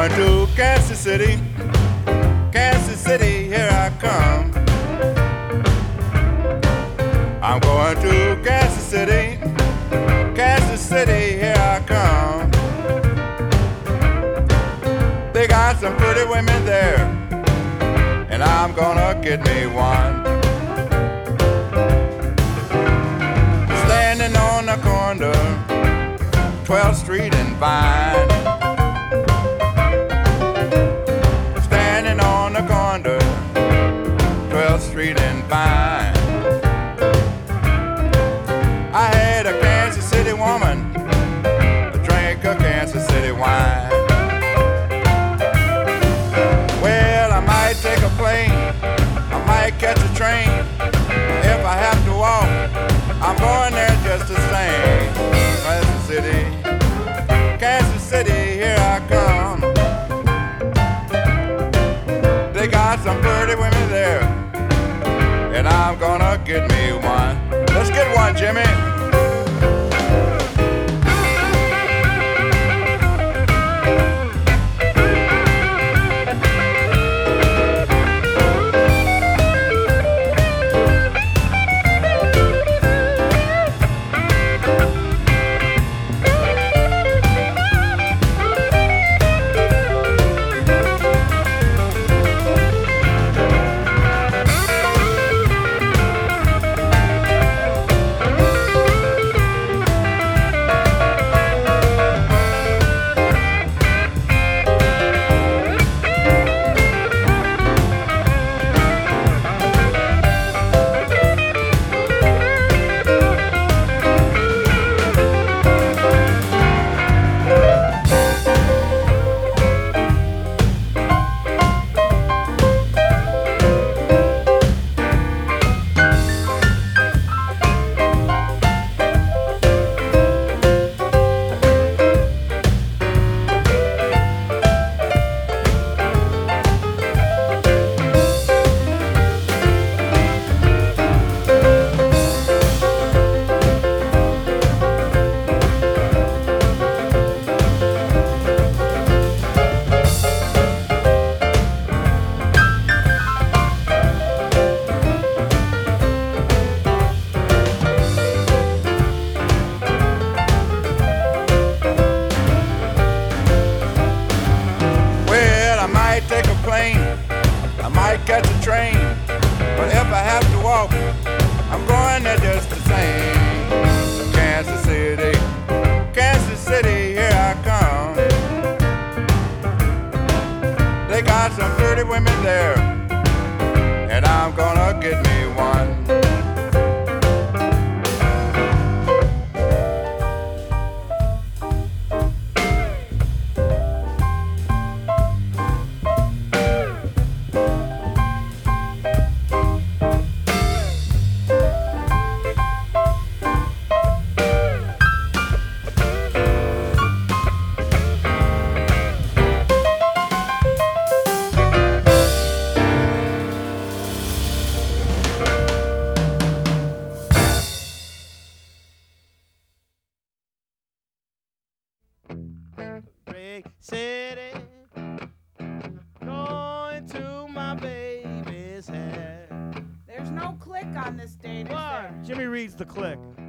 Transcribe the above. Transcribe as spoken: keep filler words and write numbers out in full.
going to Kansas City, Kansas City, here I come. I'm going to Kansas City, Kansas City, here I come. They got some pretty women there, and I'm gonna get me one. Standing on the corner, twelfth Street and Vine. Standing on the corner, twelfth Street and Vine. I had a Kansas City woman, a drink of Kansas City wine. Well, I might take a plane, I might catch a train. If I have to walk, I'm going there just the same. Kansas City, Kansas City, here I come. They got some pretty women there, and I'm gonna get me one. Let's get one, Jimmy. City, going to my baby's head. There's no click on this date, is What? there? Jimmy reads the click.